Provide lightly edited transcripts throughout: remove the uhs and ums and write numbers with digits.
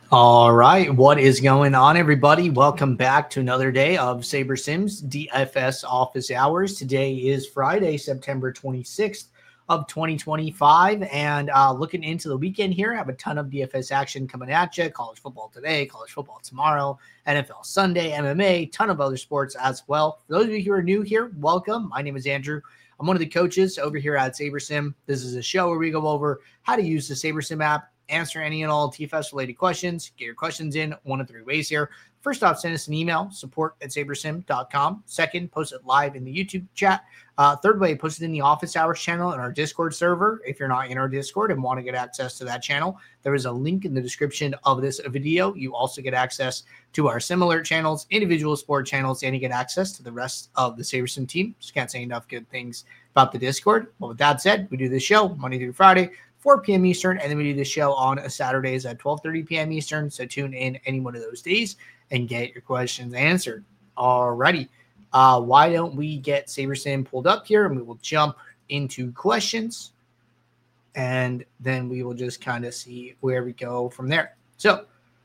All right, what is going on, everybody? Welcome back to another day of SaberSims DFS office hours. Today is Friday, September 26th of 2025, and looking into the weekend here, I have a ton of DFS action coming at you. College football today, college football tomorrow, NFL Sunday, MMA, ton of other sports as well. For those of you who are new here, welcome. My name is Andrew. I'm one of the coaches over here at SaberSim. This is a show where we go over how to use the SaberSim app, answer any and all TFS related questions. Get your questions in one of three ways here. First off, send us an email, support@sabersim.com. Second, post it live in the YouTube chat. Third way, post it in the office hours channel in our Discord server. If you're not in our Discord and want to get access to that channel, there is a link in the description of this video. You also get access to our similar channels, individual sport channels, and you get access to the rest of the SaberSim team. Just can't say enough good things about the Discord. But with that said, we do this show Monday through Friday, 4 p.m. Eastern, and then we do the show on Saturdays at 12:30 p.m. Eastern. So tune in any one of those days and get your questions answered. Alrighty. Why don't we get SaberSim pulled up here, and we will jump into questions, and then we will just kind of see where we go from there. So,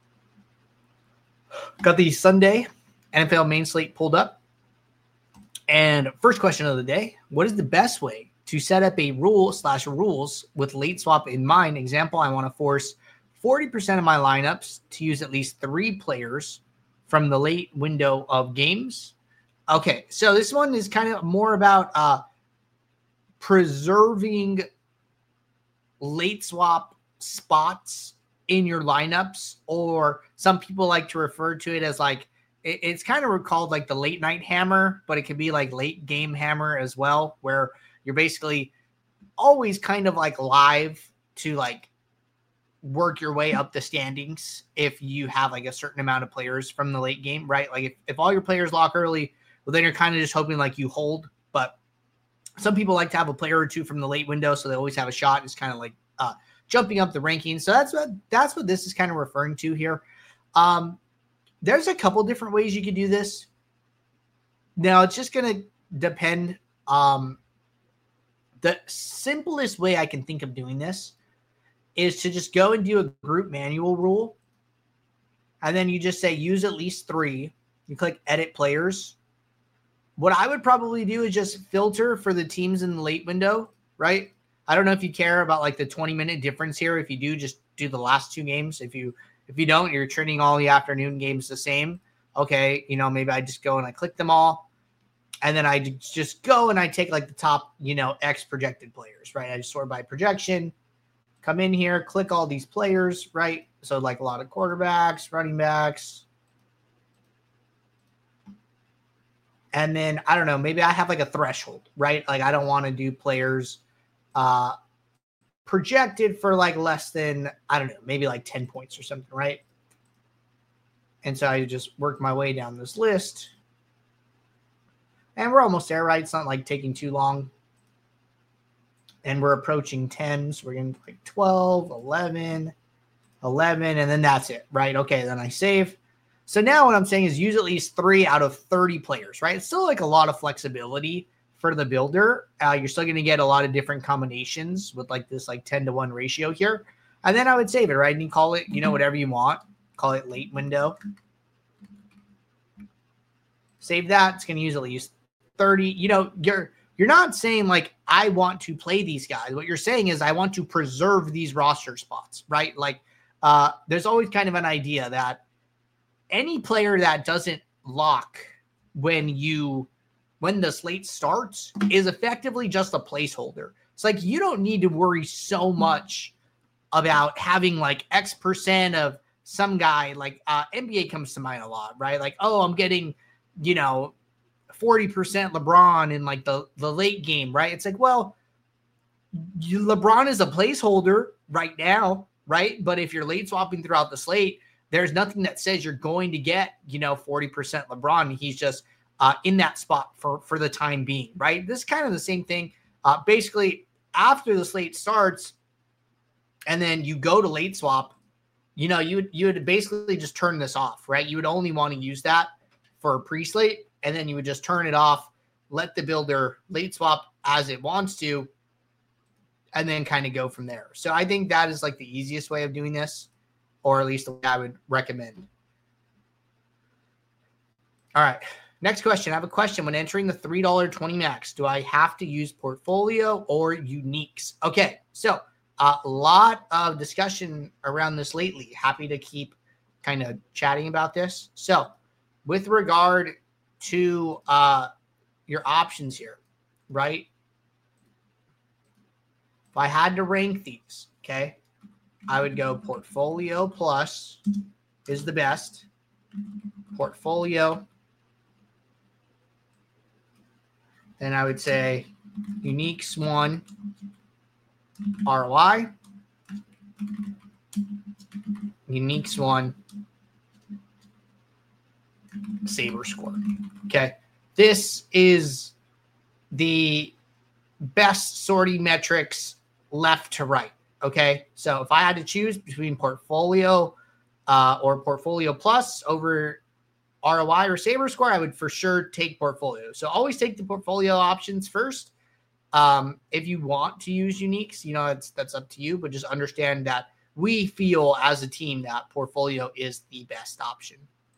got the Sunday NFL main slate pulled up, and first question of the day: what is the best way to set up a rules with late swap in mind? Example, I want to force 40% of my lineups to use at least 3 players from the late window of games. Okay, so this one is kind of more about preserving late swap spots in your lineups, or some people like to refer to it as like, it's kind of called like the late night hammer, but it can be like late game hammer as well, where you're basically always kind of like live to like work your way up the standings if you have like a certain amount of players from the late game, right? Like if all your players lock early, well, then you're kind of just hoping like you hold. But some people like to have a player or two from the late window, so they always have a shot. It's kind of like jumping up the rankings. So that's what this is kind of referring to here. There's a couple different ways you could do this. Now it's just going to depend. The simplest way I can think of doing this is to just go and do a group manual rule. And then you just say use at least 3. You click edit players. What I would probably do is just filter for the teams in the late window, right? I don't know if you care about like the 20-minute difference here. If you do, just do the last 2 games. If you don't, you're treating all the afternoon games the same. Okay, maybe I just go and I click them all. And then I just go and I take like the top, X projected players, right? I just sort by projection, come in here, click all these players, right? So like a lot of quarterbacks, running backs. And then, I don't know, maybe I have like a threshold, right? Like I don't want to do players projected for like less than, I don't know, maybe like 10 points or something, right? And so I just work my way down this list. And we're almost there, right? It's not like taking too long. And we're approaching 10. So we're getting like 12, 11, and then that's it, right? Okay, then I save. So now what I'm saying is use at least 3 out of 30 players, right? It's still like a lot of flexibility for the builder. You're still going to get a lot of different combinations with like this like 10-to-1 ratio here. And then I would save it, right? And you call it, whatever you want. Call it late window. Save that. It's going to use at least 30. You're not saying like I want to play these guys. What you're saying is I want to preserve these roster spots, right? Like there's always kind of an idea that any player that doesn't lock when the slate starts is effectively just a placeholder. It's like you don't need to worry so much about having like X% of some guy. Like NBA comes to mind a lot, right? Like, oh, I'm getting 40% LeBron in like the late game, right? It's like, well, LeBron is a placeholder right now, right? But if you're late swapping throughout the slate, there's nothing that says you're going to get 40% LeBron. He's just in that spot for the time being, right? This is kind of the same thing. Basically, after the slate starts, and then you go to late swap, you would basically just turn this off, right? You would only want to use that for a pre-slate, and then you would just turn it off, let the builder late swap as it wants to, and then kind of go from there. So I think that is like the easiest way of doing this. or at least the way I would recommend. All right. Next question. I have a question. When entering the $3.20 max, do I have to use portfolio or uniques? Okay. So a lot of discussion around this lately. Happy to keep kind of chatting about this. So with regard to your options here, right? If I had to rank these, okay, I would go portfolio plus is the best. Portfolio. Then I would say uniques 1, ROI. Uniques 1, Saber score. Okay. This is the best sorting metrics left to right. Okay. So if I had to choose between portfolio or portfolio plus over ROI or Saber score, I would for sure take portfolio. So always take the portfolio options first. If you want to use uniques, you know, that's up to you, but just understand that we feel as a team that portfolio is the best option.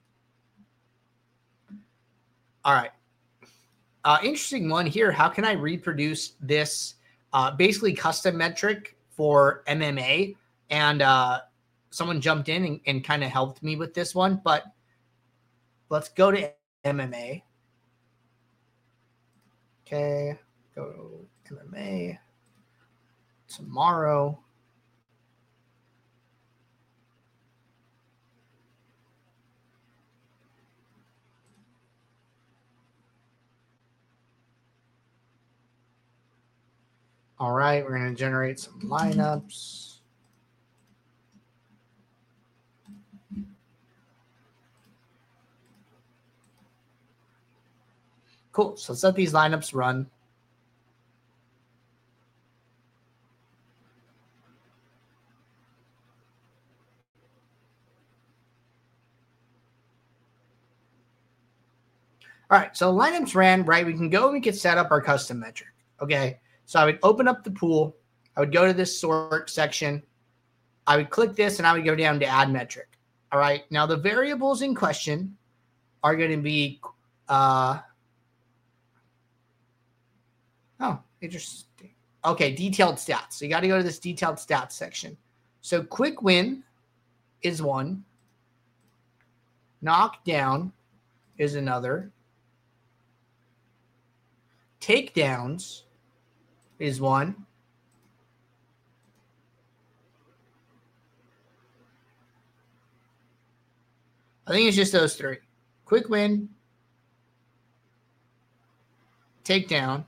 All right. Interesting one here. How can I reproduce this basically custom metric for MMA? And someone jumped in and kind of helped me with this one, but let's go to MMA. Okay, go MMA tomorrow. All right, we're going to generate some lineups. Cool. So let's let these lineups run. All right, so lineups ran, right? We can go and we can set up our custom metric. Okay, so I would open up the pool. I would go to this sort section. I would click this and I would go down to add metric. All right, now the variables in question are going to be, oh, interesting. Okay, detailed stats. So you got to go to this detailed stats section. So quick win is 1. Knockdown is another. Takedowns is 1. I think it's just those 3. Quick win, takedown,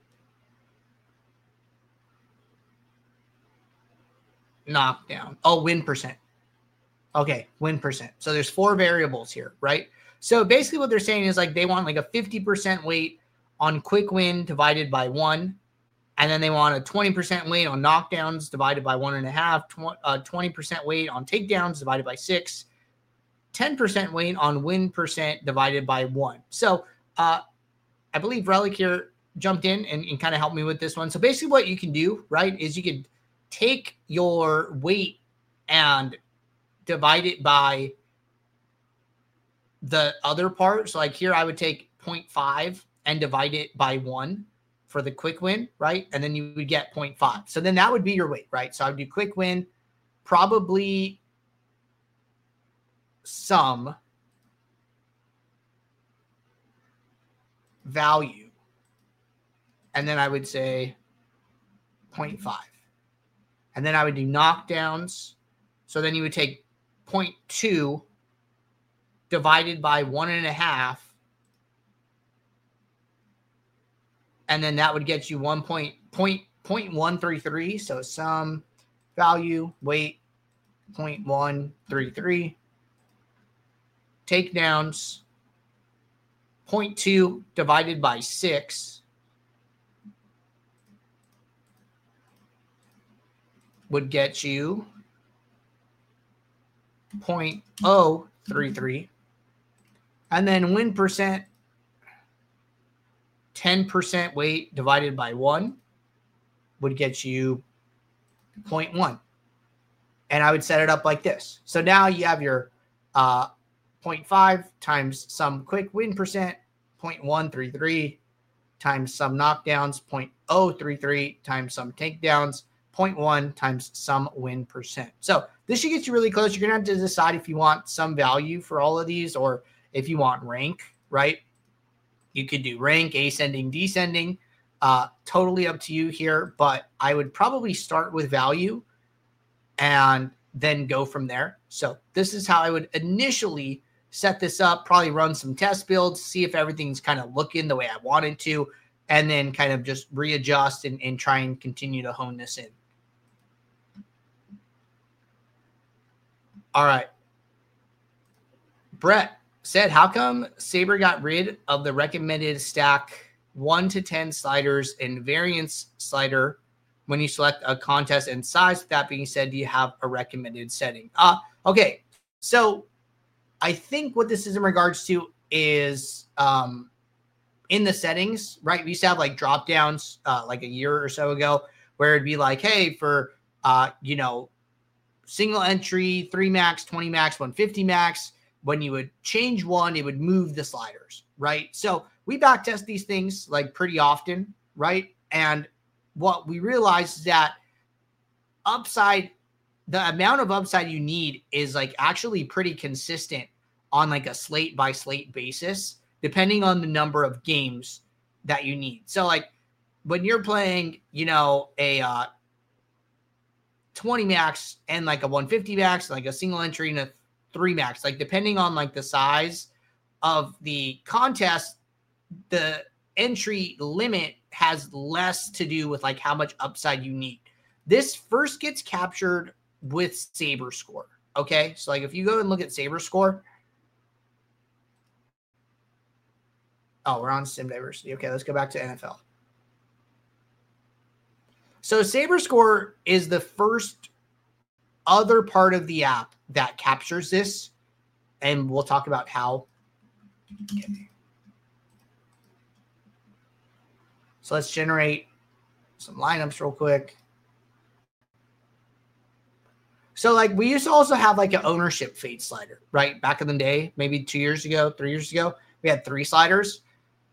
knockdown. Oh, win percent. Okay, win percent. So there's 4 variables here, right? So basically what they're saying is like they want like a 50% weight on quick win divided by 1. And then they want a 20% weight on knockdowns divided by 1.5, 20% weight on takedowns divided by 6, 10% weight on win percent divided by 1. So I believe Relic here jumped in and kind of helped me with this one. So basically what you can do, right, is you could take your weight and divide it by the other part. So like here I would take 0.5 and divide it by 1 for the quick win, right? And then you would get 0.5. So then that would be your weight, right? So I would do quick win, probably some value. And then I would say 0.5. And then I would do knockdowns. So then you would take 0.2 divided by 1.5. And then that would get you 1.133. So some value, weight, 0.133. Takedowns, 0.2 divided by 6 would get you 0.033. And then win percent, 10% weight divided by 1 would get you 0.1. And I would set it up like this. So now you have your 0.5 times some quick win percent, 0.133 times some knockdowns, 0.033 times some takedowns, 0.1 times some win percent. So this should get you really close. You're going to have to decide if you want some value for all of these or if you want rank, right? You could do rank, ascending, descending. Totally up to you here, but I would probably start with value and then go from there. So this is how I would initially set this up, probably run some test builds, see if everything's kind of looking the way I want it to, and then kind of just readjust and try and continue to hone this in. All right. Brett said, how come Saber got rid of the recommended stack 1 to 10 sliders and variance slider when you select a contest and size? With that being said, do you have a recommended setting? Okay. So I think what this is in regards to is in the settings, right? We used to have like drop downs like a year or so ago where it'd be like, hey, for, single entry, 3 max, 20 max, 150 max, when you would change one, it would move the sliders, right? So we backtest these things like pretty often, right? And what we realized is that the amount of upside you need is like actually pretty consistent on like a slate by slate basis, depending on the number of games that you need. So like when you're playing, a 20 max and like a 150 max, like a single entry and a 3 max, like depending on like the size of the contest, the entry limit has less to do with like how much upside you need. This first gets captured with Saber Score. Okay. So like if you go and look at Saber Score. Oh, we're on Sim Diversity. Okay. Let's go back to NFL. So Saber Score is the first other part of the app that captures this. And we'll talk about how. Okay. So let's generate some lineups real quick. So like we used to also have like an ownership fade slider, right? Back in the day, maybe 2 years ago, 3 years ago, we had 3 sliders.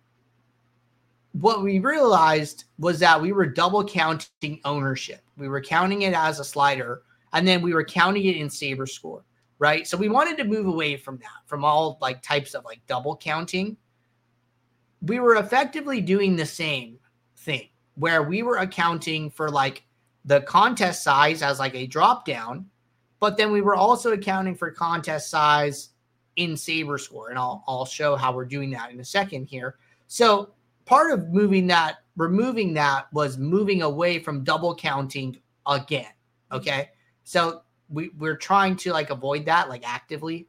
What we realized was that we were double counting ownership. We were counting it as a slider, and then we were counting it in Saber Score, right? So we wanted to move away from that, from all like types of like double counting. We were effectively doing the same thing where we were accounting for like the contest size as like a drop down, but then we were also accounting for contest size in Saber Score. And I'll show how we're doing that in a second here. So part of removing that was moving away from double counting again. Okay. So we're trying to like avoid that like actively.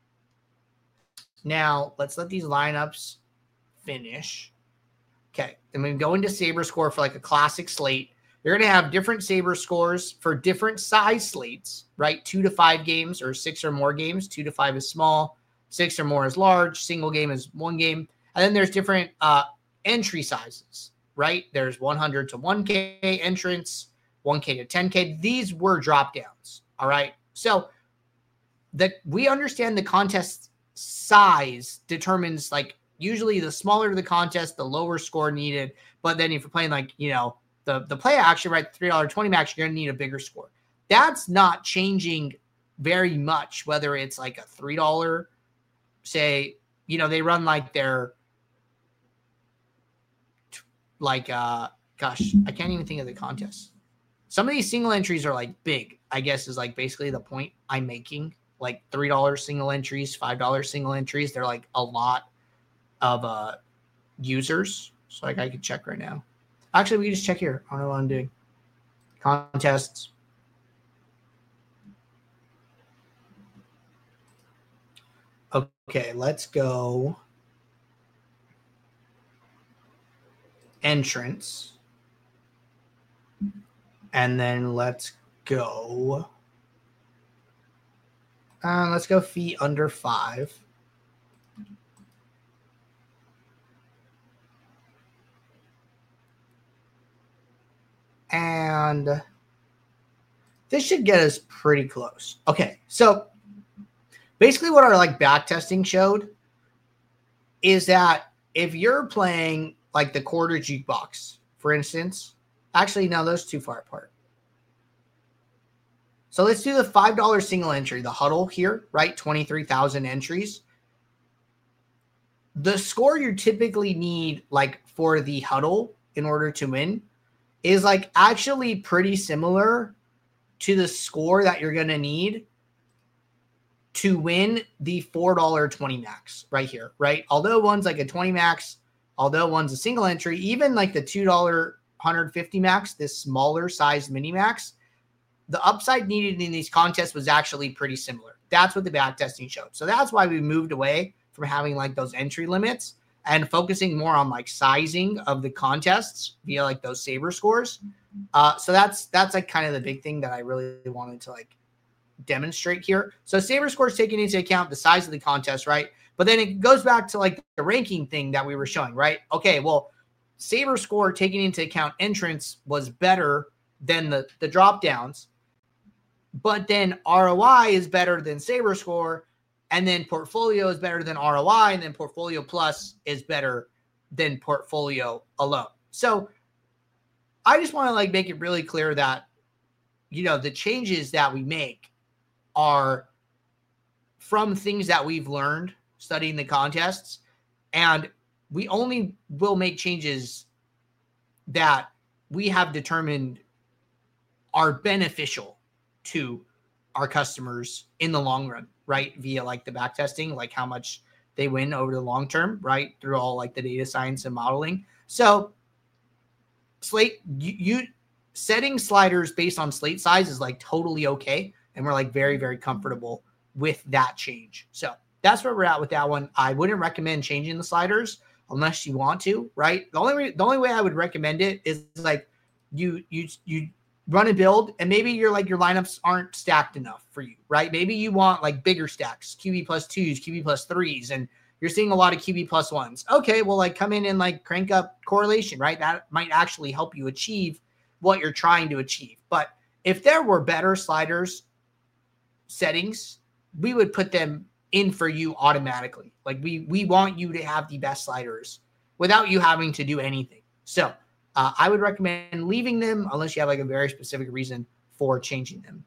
Now let's let these lineups finish. Okay. And we go into Saber Score for like a classic slate. You're going to have different Saber Scores for different size slates, right? 2 to 5 games or 6 or more games. 2 to 5 is small, 6 or more is large. Single game is 1 game. And then there's different entry sizes, right? There's 100 to 1K entrance, 1K to 10K. These were drop downs. All right. So we understand the contest size determines like usually the smaller the contest, the lower score needed. But then if you're playing like, the play action, right, $3.20 max, you're going to need a bigger score. That's not changing very much, whether it's like a $3, say, they run like their, like, gosh, I can't even think of the contest. Some of these single entries are like big, I guess is like basically the point I'm making. Like $3 single entries, $5 single entries. They're like a lot of users. So like I could check right now. Actually, we can just check here. I don't know what I'm doing. Contests. Okay, let's go. Entrance. And then let's go. Let's go feet under 5. And This should get us pretty close. Okay, so basically what our like back testing showed is that if you're playing like the quarter jukebox, for instance, actually, no, those too far apart. So let's do the $5 single entry, the huddle here, right? 23,000 entries. The score you typically need like for the huddle in order to win is like actually pretty similar to the score that you're going to need to win the $4 20 max right here, right? Although one's like a 20 max, although one's a single entry, even like the $2 150 max, this smaller size mini max, the upside needed in these contests was actually pretty similar. That's what the back testing showed. So that's why we moved away from having like those entry limits and focusing more on like sizing of the contests via like those saber scores. So that's like kind of the big thing that I really wanted to like demonstrate here. So saber scores taking into account the size of the contest, right? But then it goes back to like the ranking thing that we were showing, right? Okay, well, saber score taking into account entrance was better than the drop downs, but then ROI is better than saber score, and then portfolio is better than ROI, and then portfolio plus is better than portfolio alone. So I just want to like make it really clear that, you know, the changes that we make are from things that we've learned studying the contests, and we only will make changes that we have determined are beneficial to our customers in the long run, right? Via like the back testing, like how much they win over the long term, right? Through all like the data science and modeling. So slate, you setting sliders based on slate size is like totally okay. And we're like very, very comfortable with that change. So that's where we're at with that one. I wouldn't recommend changing the sliders unless you want to, right? The only way I would recommend it is like you run a build and maybe your lineups aren't stacked enough for you, right? Maybe you want like bigger stacks, QB plus 2s, QB plus 3s, and you're seeing a lot of QB plus 1s. Okay, well, like come in and like crank up correlation, right? That might actually help you achieve what you're trying to achieve. But if there were better sliders settings, we would put them in for you automatically. Like we want you to have the best sliders without you having to do anything. So I would recommend leaving them unless you have like a very specific reason for changing them.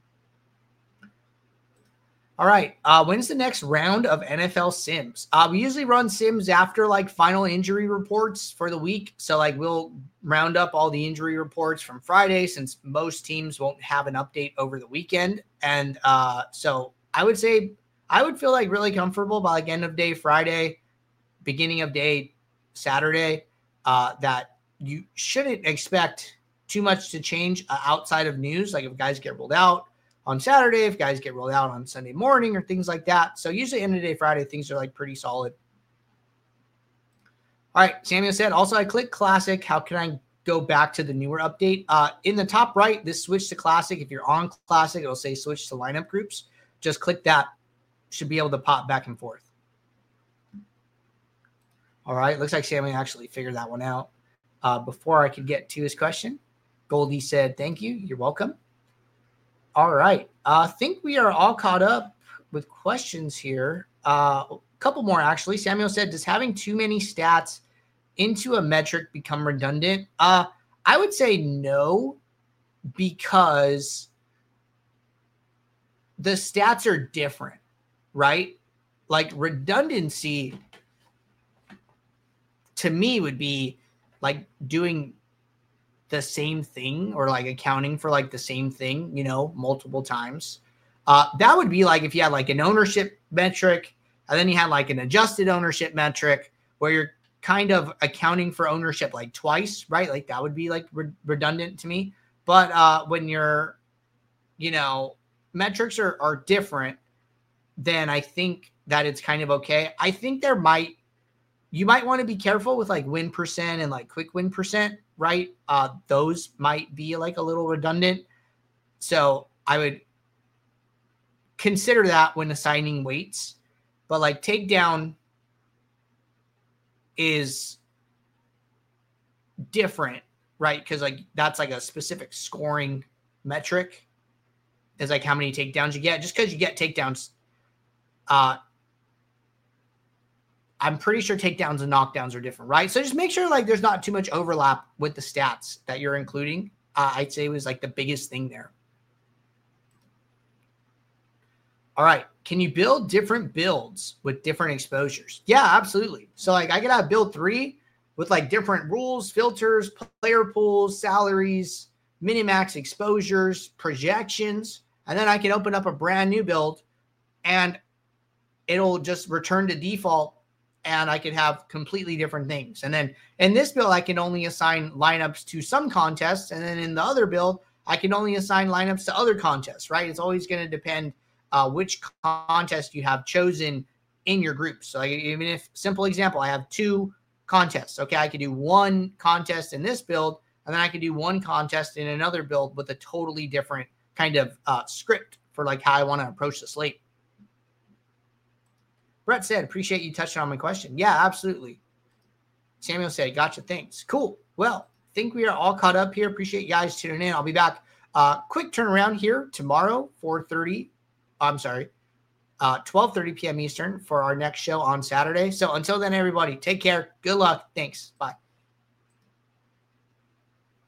All right. When's the next round of NFL Sims? We usually run Sims after like final injury reports for the week. So like we'll round up all the injury reports from Friday since most teams won't have an update over the weekend. And so I would say I would feel like really comfortable by like end of day Friday, beginning of day Saturday, that you shouldn't expect too much to change outside of news. Like if guys get rolled out on Saturday, if guys get rolled out on Sunday morning or things like that. So usually end of day Friday, things are like pretty solid. All right. Samuel said, also I click classic. How can I go back to the newer update? In the top right, this switch to classic. If you're on classic, it'll say switch to lineup groups. Just click that. Should be able to pop back and forth. All right. Looks like Samuel actually figured that one out. Before I could get to his question, Goldie said, thank you. You're welcome. All right. I think we are all caught up with questions here. A couple more, actually. Samuel said, does having too many stats into a metric become redundant? I would say no, because the stats are different, right? Like redundancy to me would be like doing the same thing or like accounting for like the same thing, you know, multiple times. That would be like if you had like an ownership metric and then you had like an adjusted ownership metric where you're kind of accounting for ownership like twice, right? Like that would be like redundant to me. But when you're, you know, metrics are different, then I think that it's kind of okay. I think you might want to be careful with like win percent and like quick win percent, right? Those might be like a little redundant. So I would consider that when assigning weights. But like takedown is different, right? Because like that's like a specific scoring metric. is like how many takedowns you get. Just because you get takedowns, I'm pretty sure takedowns and knockdowns are different, right? So just make sure like there's not too much overlap with the stats that you're including. I'd say was like the biggest thing there. All right. Can you build different builds with different exposures? Yeah, absolutely. So like I could have build 3 with like different rules, filters, player pools, salaries, minimax exposures, projections, and then I can open up a brand new build and it'll just return to default and I could have completely different things. And then in this build, I can only assign lineups to some contests. And then in the other build, I can only assign lineups to other contests, right? It's always going to depend which contest you have chosen in your group. So even if, simple example, I have 2 contests. Okay, I could do 1 contest in this build, and then I could do 1 contest in another build with a totally different kind of script for like how I want to approach the slate. Brett said, appreciate you touching on my question. Yeah, absolutely. Samuel said, gotcha, thanks. Cool. Well, I think we are all caught up here. Appreciate you guys tuning in. I'll be back. Quick turnaround here tomorrow, 12:30 p.m. Eastern for our next show on Saturday. So until then, everybody, take care. Good luck. Thanks. Bye.